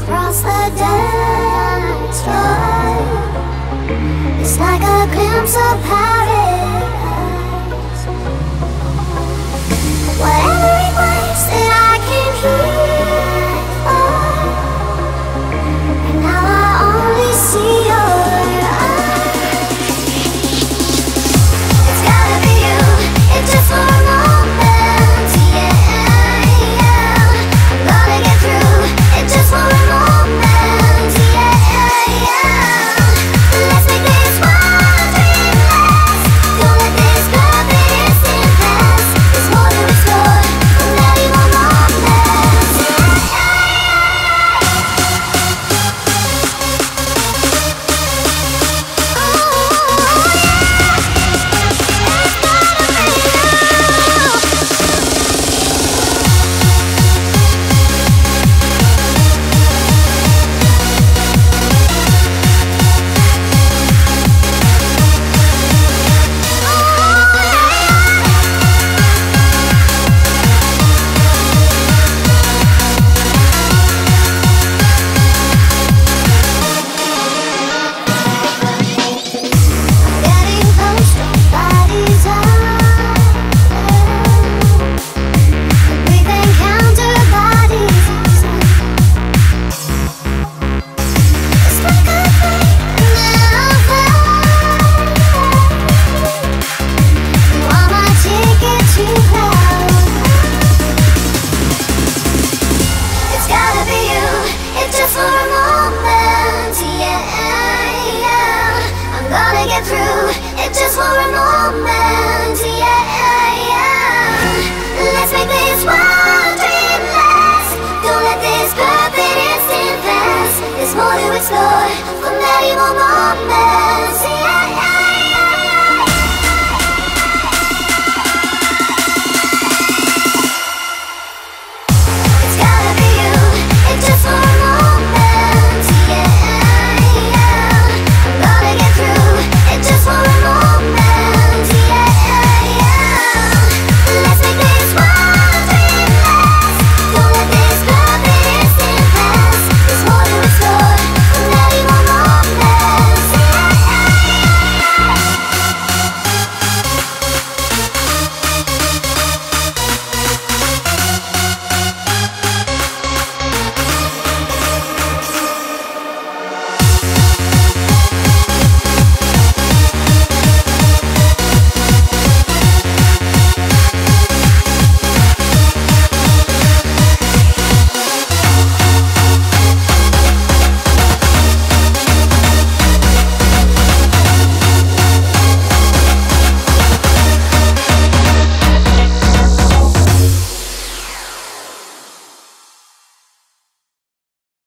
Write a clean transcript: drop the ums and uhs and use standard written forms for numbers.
Cross the dance floor. It's like a glimpse of paradise. Whatever it was that I came here for, and now I only see your eyes. It's gotta be you, it's just for a moment, yeah, yeah. I'm gonna get through it just for a moment, yeah, yeah. Let's make this one dream last. Don't let this club instant pass. There's more to explore, I'm ready for moments, yeah, getting close, nobody's out. We've encountered bodies inside. It's like a flame and then a fire. You are my ticket to cloud. It's gotta be you, it's just for a moment, yeah, yeah. I'm gonna get through it just for a moment.